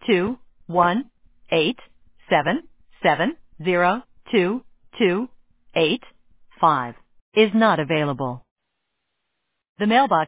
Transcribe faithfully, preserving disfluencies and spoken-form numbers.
two one eight seven seven zero two two eight five is not available. The mailbox